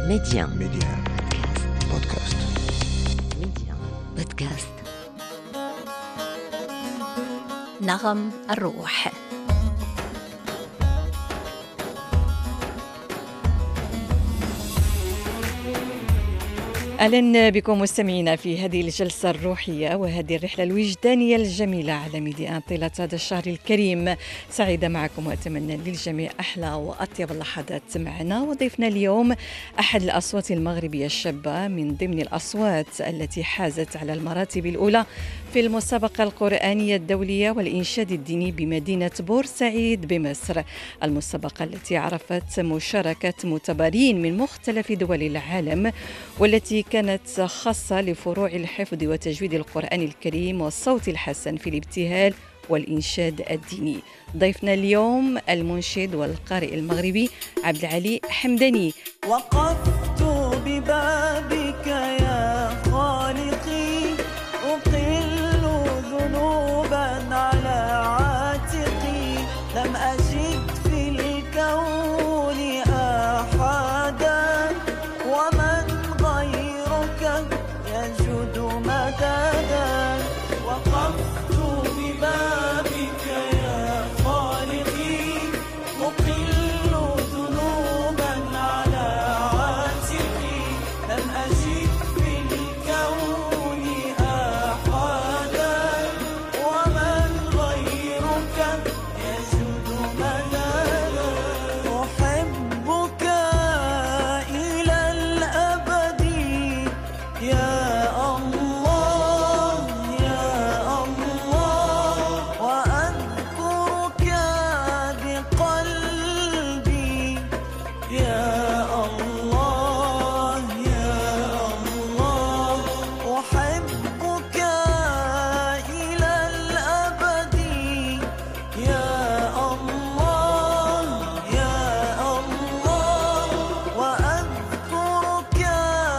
Média. بودكاست. Média. بودكاست نغم الروح. أهلا بكم مستمعينا في هذه الجلسة الروحية وهذه الرحلة الوجدانية الجميلة على ميديا طيلة هذا الشهر الكريم. سعيدة معكم وأتمنى للجميع أحلى وأطيب اللحظات معنا. وضيفنا اليوم أحد الأصوات المغربية الشابة من ضمن الأصوات التي حازت على المراتب الأولى في المسابقة القرآنية الدولية والإنشاد الديني بمدينة بورسعيد بمصر، المسابقة التي عرفت مشاركة متبارين من مختلف دول العالم، والتي كانت خاصة لفروع الحفظ وتجويد القرآن الكريم والصوت الحسن في الابتهال والإنشاد الديني. ضيفنا اليوم المنشد والقارئ المغربي عبد العلي حمداني. وقفت ببابك يا خالقي أقل ذنوبا على عاتقي، لم أجد في الكون أحدا ومن غيرك يجود مددا. وقفت ببابك يا خالقي أقل ذنوبا على عاتقي، لم أجد في الكون أحدا ومن غيرك يجود مددا. أحبك إلى الأبد يا الله يا الله، وأذكرك بقلبي يا الله يا الله. أحبك إلى الأبد يا الله يا الله، وأذكرك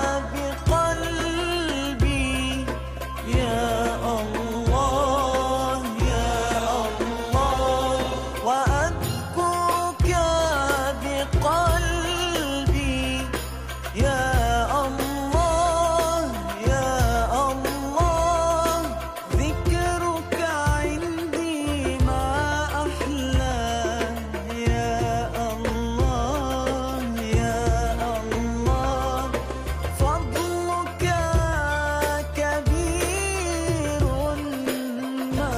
بقلبي يا الله يا الله، وأذكرك بقلبي يا الله يا الله. ذكرك عندي ما أحلاه يا الله يا الله. فضلك كبير ما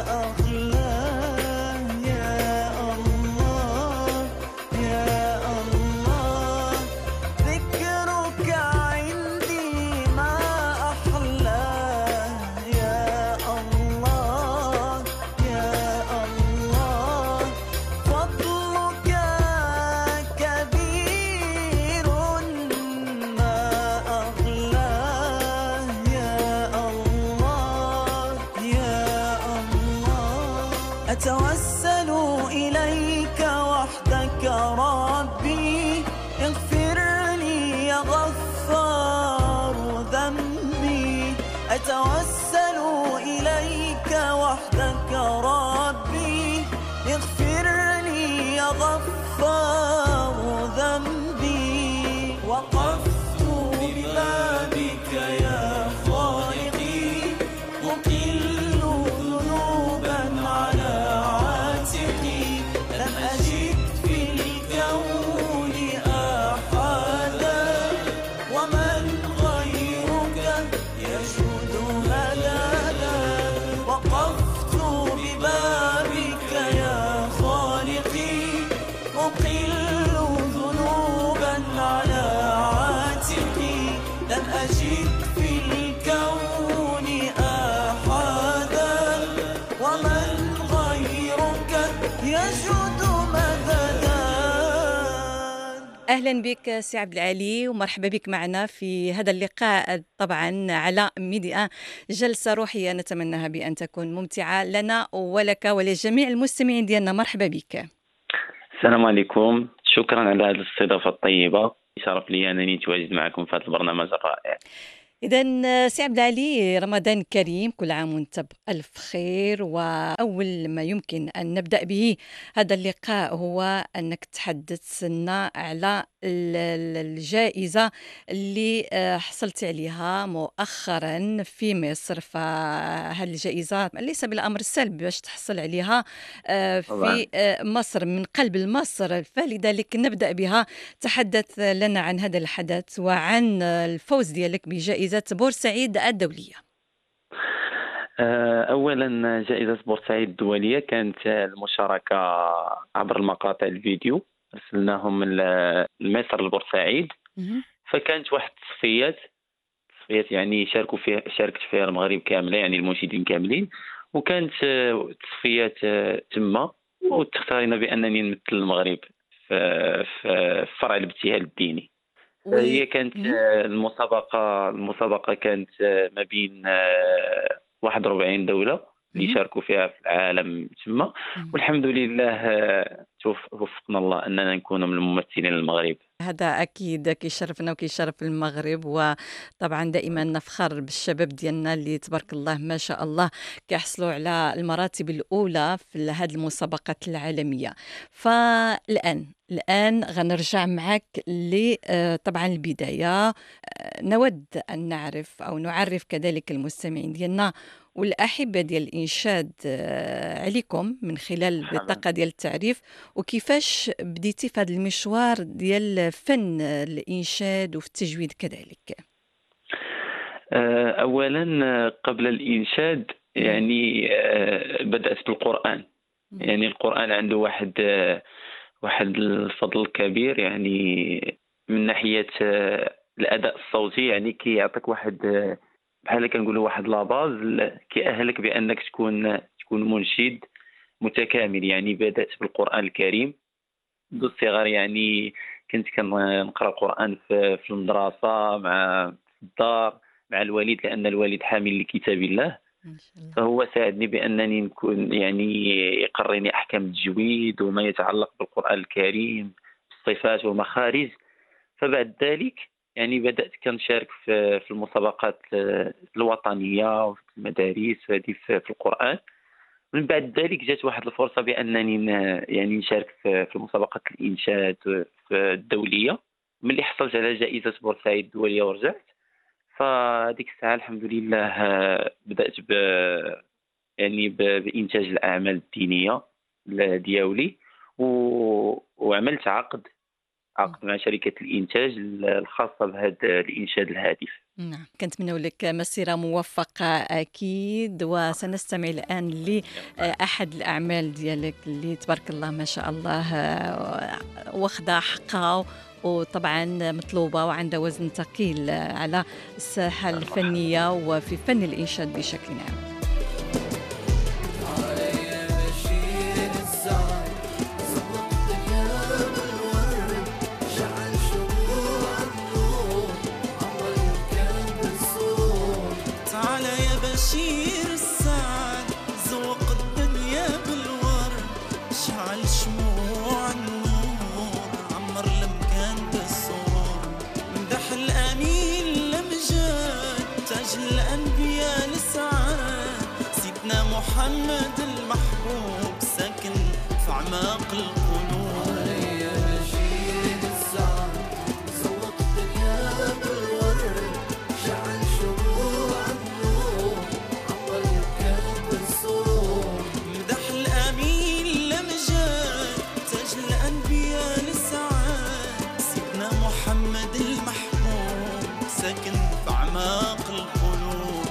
أغلاه يا الله يا الله. ذكرك عندي ما أحلاه يا الله يا الله. فضلك كبير ما أغلاه يا الله يا الله. أتوسل إليك وحدك ربي، اغفر لي يا غفار ذنبي. أتوسل إليك وحدك ربي، اغفر لي يا غفار ذنبي. وقفت ببابك يا خالقي أقل ذنوبا على عاتقي، لم أجد في الكون أحدا ومن غيرك يجود مددا. وقفت ببابك يا خالقي أقل ذنوبا على عاتقي، لم أجد في الكون أحدا ومن غيرك يجود مددا. أهلا بك سي عبد العلي ومرحبا بك معنا في هذا اللقاء، طبعا على ميديا جلسة روحية نتمناها بأن تكون ممتعة لنا ولك ولجميع المستمعين ديالنا. مرحبا بك. السلام عليكم، شكرا على هذه الاستضافة الطيبة. شرف لي أنني أتواجد معكم في هذا البرنامج الرائع. إذا سي عبد العلي، رمضان كريم، كل عام وانت بألف خير. وأول ما يمكن أن نبدأ به هذا اللقاء هو أنك تحدث لنا على الجائزة اللي حصلت عليها مؤخرا في مصر. فهذه الجائزة ليس بالأمر السهل باش تحصل عليها في مصر، من قلب مصر، فلذلك نبدأ بها. تحدث لنا عن هذا الحدث وعن الفوز ديالك بجائزة بورسعيد الدولية. أولا، جائزة بورسعيد الدولية كانت المشاركة عبر المقاطع الفيديو، أرسلناهم من مصر لبورسعيد. فكانت واحد التصفيات يعني شاركت فيها المغرب كاملة، يعني المنشدين كاملين، وكانت تصفيات تما، وتختارنا بأنني نمثل المغرب في فرع الابتهال الديني. هي كانت المسابقة كانت ما بين 41 دولة اللي شاركوا فيها في العالم تما، والحمد لله توفقنا الله أننا نكون من الممثلين المغرب. هذا أكيد كيشرفنا وكيشرف المغرب، وطبعا دائما نفخر بالشباب ديالنا اللي تبارك الله ما شاء الله كيحصلوا على المراتب الأولى في هذه المسابقات العالمية. الآن غنرجع معك طبعا البداية. نود أن نعرف أو نعرف كذلك المستمعين ديالنا والأحبة ديال الإنشاد عليكم من خلال البطاقة ديال التعريف، وكيفاش بديتي في هذا المشوار ديال فن الإنشاد وفي التجويد كذلك. أولا، قبل الإنشاد يعني بدأت بالقرآن. يعني القرآن عنده واحد الفضل كبير، يعني من ناحية الأداء الصوتي، يعني كيعطيك واحد بحال كنقولوا واحد لاباز كيأهلك بأنك تكون منشد متكامل. يعني بدأت بالقرآن الكريم منذ الصغر، يعني كنت كنقرأ القرآن في المدرسة، في الدار مع الوالد، لأن الوالد حامل لكتاب الله، فهو ساعدني بأنني نكون يعني يقرني أحكام التجويد وما يتعلق بالقرآن الكريم، الصفات والمخارج. فبعد ذلك يعني بدأت كنشارك في المسابقات الوطنية وفي المدارس هذه في القرآن. من بعد ذلك جات واحد الفرصة بأنني يعني نشارك في مسابقة الإنشاد الدولية. ملي حصلت على جائزة بورسعيد الدولية ورجعت، فديك الساعة الحمد لله بدأت يعني بإنتاج الأعمال الدينية ديالي، وعملت عقد مع شركة الإنتاج الخاصة بهذا الإنشاد الهادف. نعم، كنتمنوا لك مسيرة موفقة أكيد. وسنستمع الآن لأحد الأعمال ديالك اللي تبارك الله ما شاء الله واخدة حقها، وطبعا مطلوبة وعندها وزن ثقيل على الساحة الفنية وفي فن الإنشاد بشكل عام. بشير السعد زوق الدنيا بالورد، شعل شموع النور، عمر المكان بالسرور، مدح الأمين الأمجاد، تاج الأنبياء السعاد، سيدنا محمد المحبوب ساكن في أعماق القلوب. ساكن في أعماق القلوب.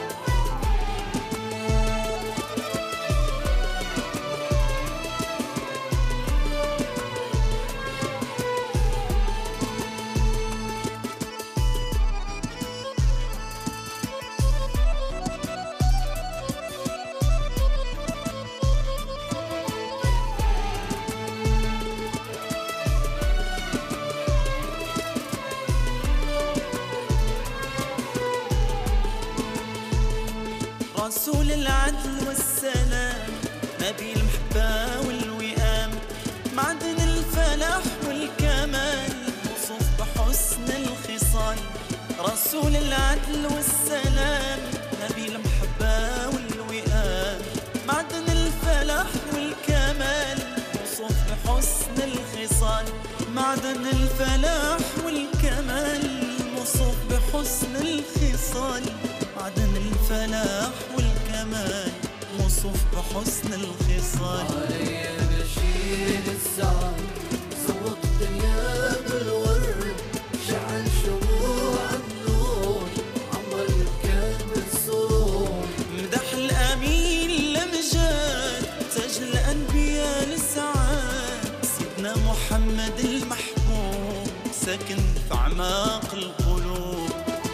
رسول العدل والسلام، نبي المحبة والوئام، معدن الفلاح والكمال، موصوف بحسن الخصال، رسول العدل والسلام، نبي المحبة والوئام، معدن الفلاح والكمال، موصوف بحسن الخصال. معدن الفلاح والكمال، موصوف بحسن الخصال. معدن الفلاح والكمال، موصوف بحسن الخصال. علي بشير السعد، زوق الدنيا بالورد، شعل شموع النور، عمر الكون بالسرور. مدح الأمين الأمجاد، تاج الأنبياء للسعاد، سيدنا محمد المحبوب، ساكن في أعماق القلوب.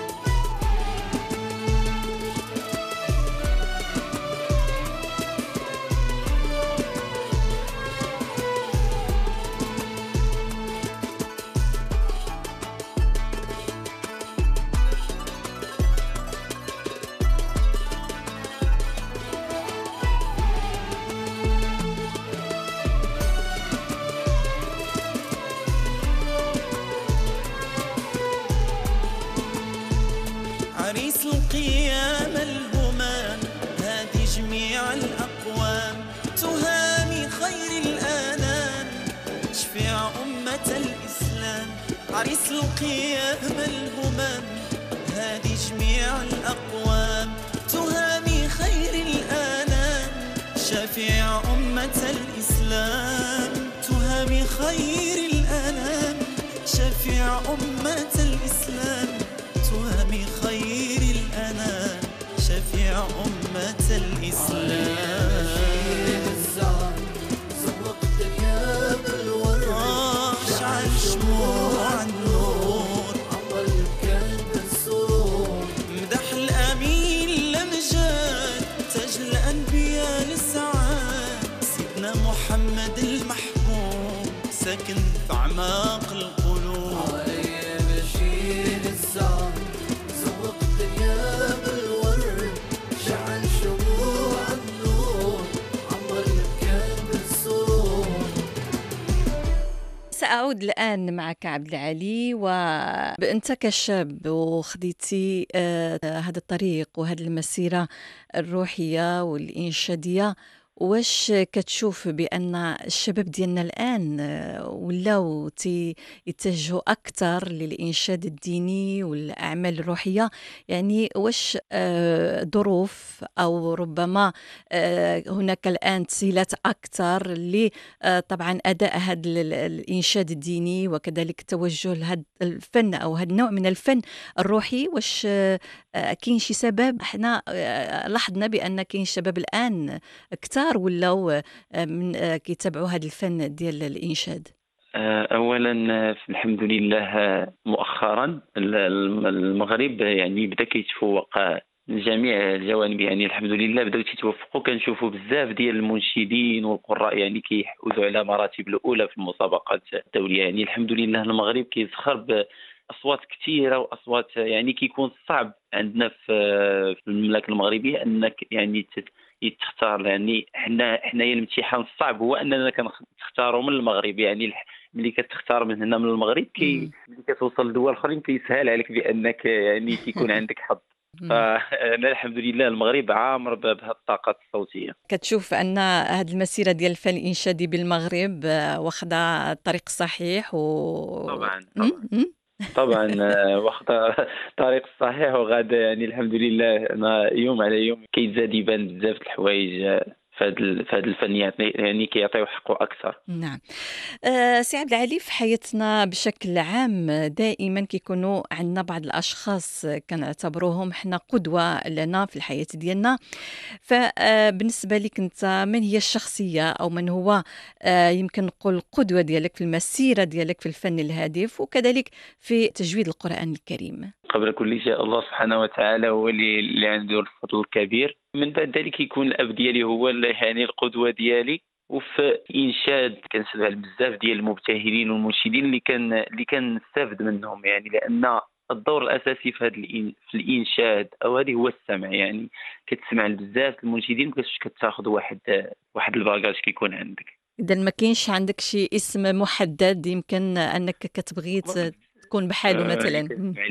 عريس القيام الهمام، هادي جميع الأقوام، تهامي خير الآنام، شفيع أمة الإسلام. عريس القيام الهمام، هادي جميع الأقوام، تهامي خير الآنام، شفيع أمة الإسلام. تهامي خير الآنام، شفيع أمة الإسلام. تهامي خير الأنام، شفيع أمة الإسلام. زوق الدنيا بالورد، شعل شموع النور، عمر الكون بالسرور. مدح الأمين الأمجاد، تاج الأنبياء للسعاد، سيدنا محمد المحبوب، ساكن في أعماق القلوب. علي بشير السعد، زوق الدنيا بالورد، شعل شموع النور، عمر الكون بالسرور. سأعود الآن معك عبد العالي، وأنت كشاب وخديتي هذا الطريق وهذه المسيرة الروحية والإنشادية، واش كتشوف بأن الشباب ديالنا الآن ولاو يتجهوا أكثر للإنشاد الديني والأعمال الروحية؟ يعني واش ظروف أو ربما هناك الآن تسهيلات أكثر طبعا أداء هذا الإنشاد الديني وكذلك التوجه لهذا الفن أو هذا النوع من الفن الروحي؟ واش كاين شي سبب؟ احنا لاحظنا بأن كاين شباب الآن كثار ولاو كيتابعوا هذا الفن ديال الإنشاد. اولا الحمد لله مؤخرا المغرب يعني بدا كيتفوق جميع الجوانب، يعني الحمد لله بداو تيتوفقوا. كنشوفوا بزاف ديال المنشدين والقراء يعني كيحوزوا على مراتب الاولى في المسابقات الدوليه. يعني الحمد لله المغرب كيزخر باصوات كثيره واصوات يعني كيكون صعب عندنا في المملكه المغربيه انك يعني تختار. يعني حنايا الامتحان الصعب هو اننا كنختاروا من المغرب. يعني ملي كتختار من هنا من المغرب ملي كتوصل لدول اخرين كيسهل عليك بانك يعني كيكون عندك حظ. فانا الحمد لله المغرب عامر بهذه الطاقات الصوتيه. كتشوف ان هذه المسيره ديال الفن الانشادي بالمغرب واخده الطريق الصحيح طبعا واخد الطريق الصحيح وغادا يعني الحمد لله يوم على يوم كيتزاد يبان بزاف الحوايج في هذا الفن يعني كيعطيو حقه اكثر. نعم. سي عبد العالي، في حياتنا بشكل عام دائما كيكونوا عندنا بعض الاشخاص كنعتبروهم حنا قدوه لنا في الحياه ديالنا. فبالنسبه لك انت، من هي الشخصيه او من هو يمكن نقول القدوه ديالك في المسيره ديالك في الفن الهادف وكذلك في تجويد القرآن الكريم؟ قبل كل شيء الله سبحانه وتعالى هو اللي عنده الفضل الكبير. من بعد ذلك يكون الاب ديالي هو يعني القدوه ديالي. وفي انشاد كنسمع بزاف ديال المبتهلين والمنشدين اللي كنستافد منهم، يعني لان الدور الاساسي في في الانشاد او هذه هو السمع. يعني كتسمع بزاف المنشدين ما كتاخذ واحد الباجاج كيكون عندك. اذا ما كاينش عندك شي اسم محدد يمكن انك كتبغي تكون بحاله مثلا؟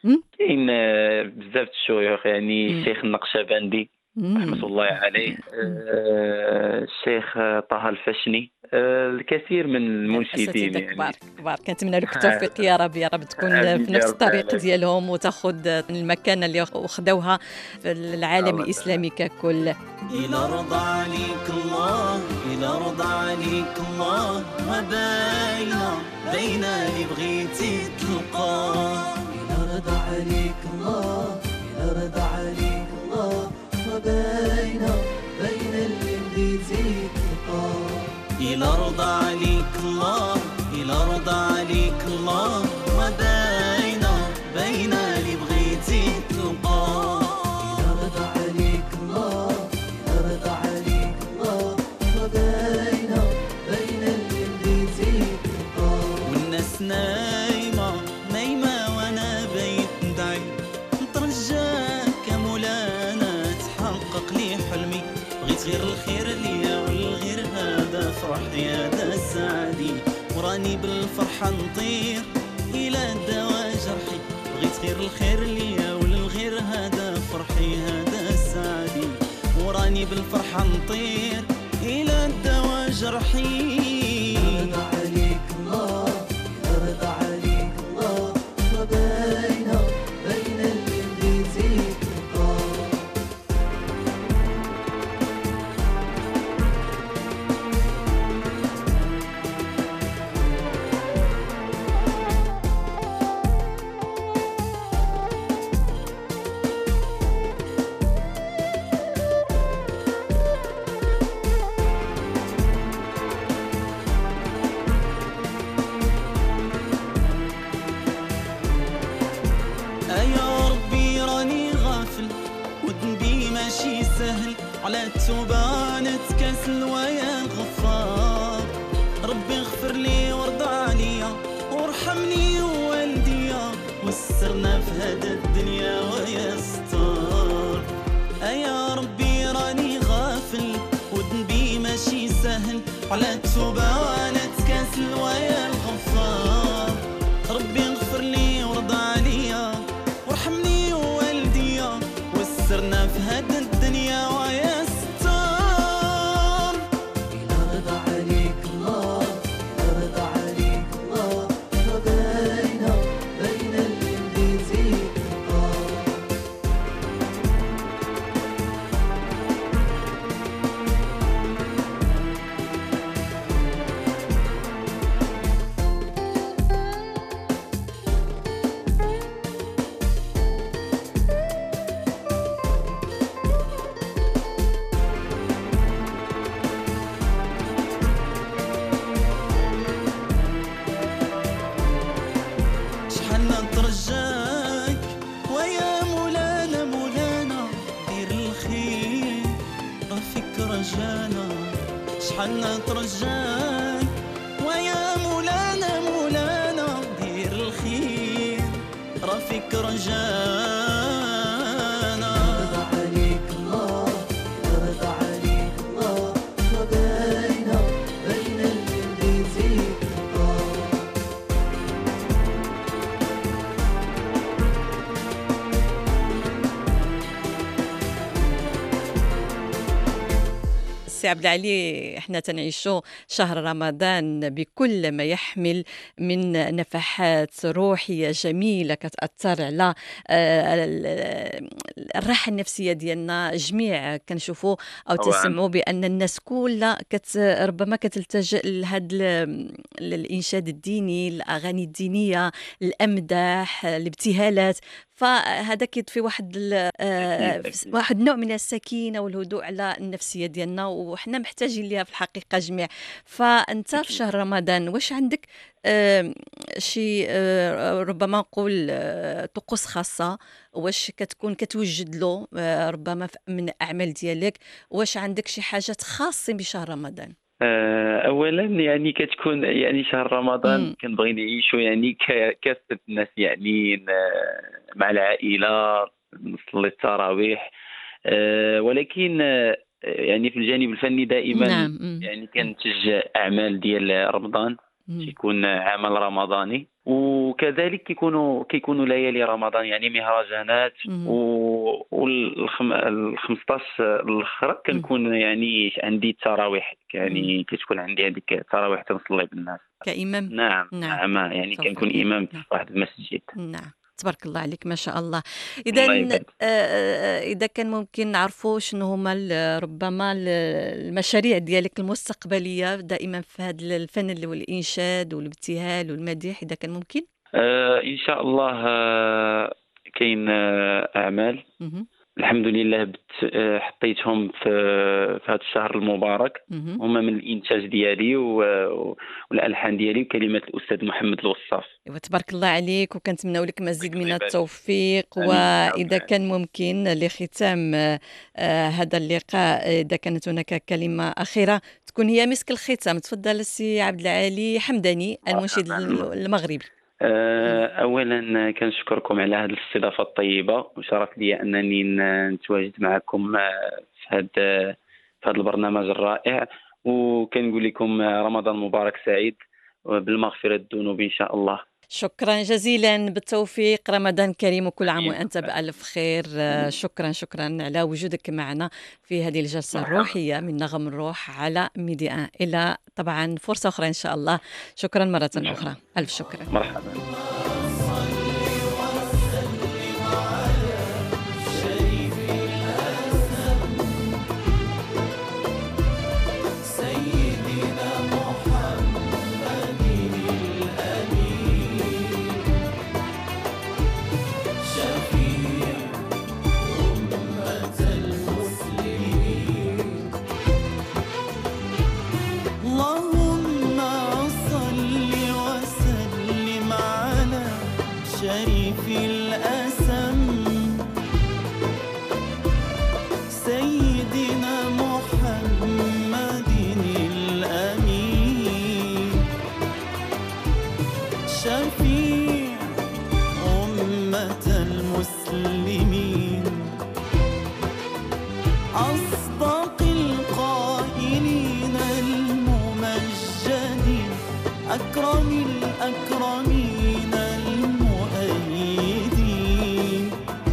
كاين بزاف د الشيوخ، يعني الشيخ النقشبندي رحمة الله عليه، الشيخ طه الفشني، الكثير من المنشدين أساتذة يعني. كبار كنتمنى لك التوفيق يا رب، يا رب تكون آمين في يا نفس رب الطريق العالمين. ديالهم وتاخذ المكانة اللي خدوها في العالم الله الإسلامي ككل. إلى رضى عليك الله، إلى رضى عليك الله، ما بين اللي بغيتي تلقاه. إلى رضا عليك الله، إلى رضا عليك الله، ما بين اللي بديتي تلقاه. إلى رضى عليك الله، إلى رضى عليك الله، ما بين اللي بغيتي تلقاه. إلى رضا عليك الله، إلى رضا عليك الله، ما بين اللي بديتي تلقاه. والناس نايمة وأنا بيت ندعي، نترجاك يا مولانا تحقق لي حلمي. بغيت غير الخير ليا والغير هذا فرحي هذا سعدي، وراني بالفرحة نطير إلى دوا جرحي. بغيت غير الخير ليا والغير هذا فرحي هذا سعدي، وراني بالفرحة نطير إلى دوا جرحي. رضا عليك الله، إلى رضا عليك الله، ما بين اللي بديتي تلقاه. يا ربي راني غافل وذنبي ماشي سهل، على التوبة نتكاسل ويا غفار. ربي اغفر لي وارضى عليا وارحمني ووالديا، وسرنا في هذا الدنيا ويا ستار. يا ربي راني غافل وذنبي ماشي سهل، على التوبة نتكاسل ويا الغفار. ربي اغفر لي وارضى عليا وارحمني ووالديا، وسرنا في هاد الدنيا ويا ستار. إلى رضا عليك الله، إلى رضا عليك الله، ما بين اللي بديتي تلقاه. شحال نترجاك ويا مولانا دير الخير راه فيك رجانا. شحال نترجاك ويا مولانا دير الخير راه فيك رجانا. رضا عليك الله، إلى رضا عليك الله، ما بين اللي بديتي تلقاه. سي عبد العلي، احنا تنعيشوا شهر رمضان بكل ما يحمل من نفحات روحيه جميله كتاثر على الراحه النفسيه ديالنا. جميع كنشوفوا او طبعاً. تسمعوا بان الناس كلها ربما كتلتجئ لهذا الانشاد الديني، الاغاني الدينيه، الامداح، الابتهالات. فهذا كيضفي أكيد. واحد نوع من السكينه والهدوء على النفسيه ديالنا، وحنا محتاجين ليها في الحقيقه جميع. فانت في شهر رمضان واش عندك شي ربما نقول طقوس خاصه؟ واش كتكون كتوجد له ربما من الاعمال ديالك؟ واش عندك شي حاجات خاصه بشهر رمضان؟ اولا يعني كتكون يعني شهر رمضان كنبغي نعيشو يعني كافه الناس، يعني مع العائله نصلي التراويح، ولكن يعني في الجانب الفني دائما نعم. يعني كنتج اعمال ديال رمضان، يكون عمل رمضاني. وكذلك كيكونوا ليالي رمضان يعني مهرجانات. وال 15 الاخر كنكون يعني عندي التراويح، يعني كتكون عندي هذيك التراويح تنصلي بالناس كإمام. نعم يعني سوف كنكون يكون. امام في واحد المسجد. نعم، تبارك الله عليك، ما شاء الله. الله إذا يبارك. إذا كان ممكن نعرفوا شنو هما ربما المشاريع ديالك المستقبلية دائما في هذا الفن والإنشاد والابتهال والمديح، إذا كان ممكن. ان شاء الله كاين اعمال مهم. الحمد لله حطيتهم في هذا الشهر المبارك. مهم. هما من الانتاج ديالي والالحان ديالي وكلمات الاستاذ محمد الوصاف. ايوا تبارك الله عليك، وكنتمناو لك مزيد من الله يبارك. التوفيق. آمين. واذا كان ممكن لختام هذا اللقاء، اذا كانت هناك كلمه اخيره تكون هي مسك الختام، تفضل السي عبد العالي حمداني المنشد المغربي. اولا كنشكركم على هذه الاستضافه الطيبه، وشرف لي انني نتواجد معكم في هذا البرنامج الرائع، وكنقول لكم رمضان مبارك سعيد وبالمغفره الذنوب ان شاء الله. شكرا جزيلا، بالتوفيق، رمضان كريم وكل عام وأنت بألف خير. شكرا على وجودك معنا في هذه الجلسة الروحية من نغم الروح على ميدي آن. إلى طبعا فرصة أخرى إن شاء الله. شكرا مرة أخرى، ألف شكر. مرحبا. اللهم صل وسلم على شريف الأسم سيدنا محمد الأمين شفيع أمة المسلمين أصدق القائلين الممجدين أكرم الأكرمين المؤيدين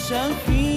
شفيع